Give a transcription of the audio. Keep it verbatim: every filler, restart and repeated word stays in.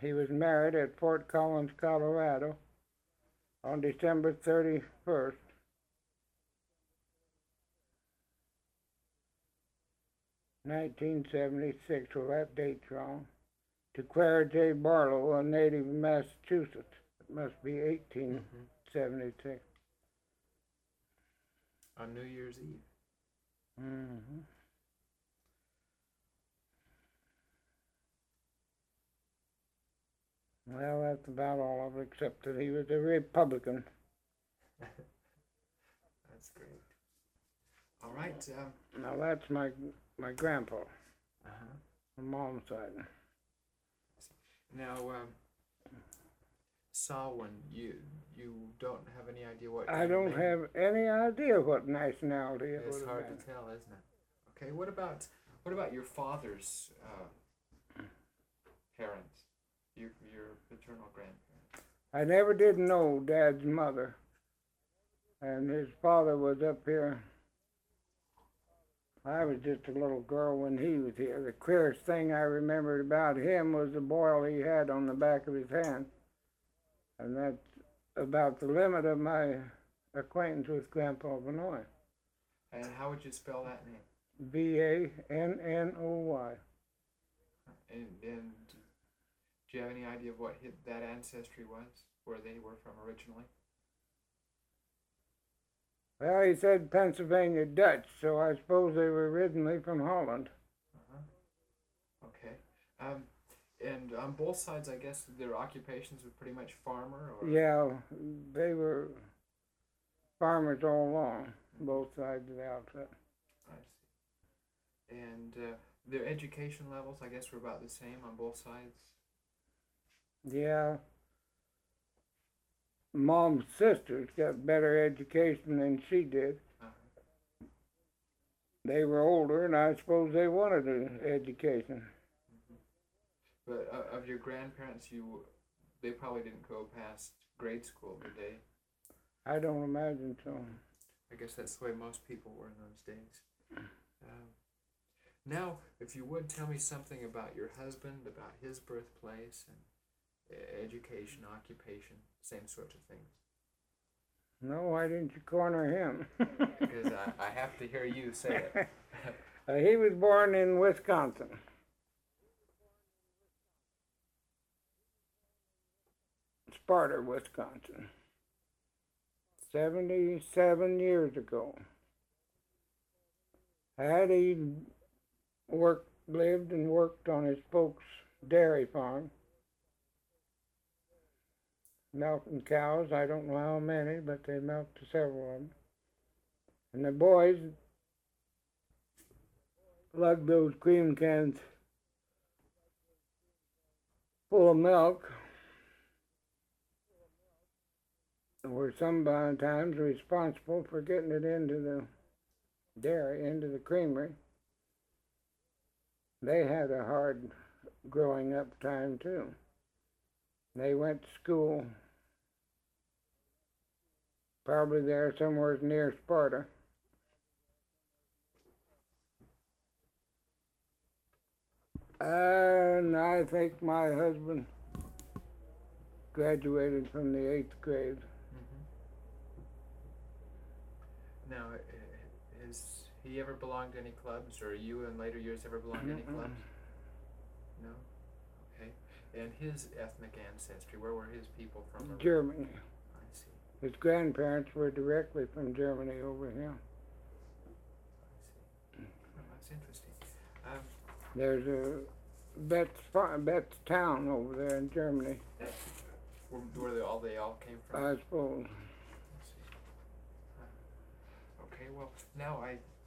he was married at Fort Collins, Colorado on December thirty-first, nineteen seventy-six. Well, that date's wrong. To Clara J. Barlow, a native of Massachusetts. It must be Mm-hmm. eighteen seventy-six. On New Year's Eve. Mm-hmm. Well, that's about all of it, except that he was a Republican. That's great. All right. Um, Now that's my my grandpa, uh-huh. on mom's side. Now, um, Samhain, you you don't have any idea what. I don't have any idea what nationality it It's would have hard been. to tell, isn't it? Okay. What about what about your father's uh, parents? Your your paternal grandparents. I never did know Dad's mother, and his father was up here. I was just a little girl when he was here. The clearest thing I remembered about him was the boil he had on the back of his hand. And that's about the limit of my acquaintance with Grandpa Benoit. And how would you spell that name? B A N N O Y. And, and do you have any idea of what his, that ancestry was, where they were from originally? Well, he said Pennsylvania Dutch, so I suppose they were originally from Holland. Uh-huh. Okay. Um, and on both sides, I guess their occupations were pretty much farmer, or Yeah, they were farmers all along, both sides of the outfit. I see. And uh, their education levels, I guess, were about the same on both sides. Yeah. Mom's sisters got better education than she did. Uh-huh. They were older, and I suppose they wanted an education. Mm-hmm. But uh, of your grandparents, you they probably didn't go past grade school, did they? I don't imagine so. I guess that's the way most people were in those days. Um, now, if you would tell me something about your husband, about his birthplace, and uh, education, occupation, same sorts of things. No, why didn't you corner him? Because I, I have to hear you say it. uh, he was born in Wisconsin. Sparta, Wisconsin. seventy-seven years ago. Had he worked, lived and worked on his folks' dairy farm, milking cows. I don't know how many, but they milked several of them. And the boys lugged those cream cans full of milk. Were sometimes responsible for getting it into the dairy, into the creamery. They had a hard growing up time too. They went to school probably there somewhere near Sparta. And I think my husband graduated from the eighth grade. Mm-hmm. Now, uh, has he ever belonged to any clubs, or you in later years ever belonged to any Mm-mm. clubs? No? Okay. And his ethnic ancestry, where were his people from? Germany. I see. His grandparents were directly from Germany over here. I see. Well, that's interesting. Um, There's a Betz, Betz town over there in Germany, where, where they all they all came from? I suppose. I see. Uh, okay, well, now I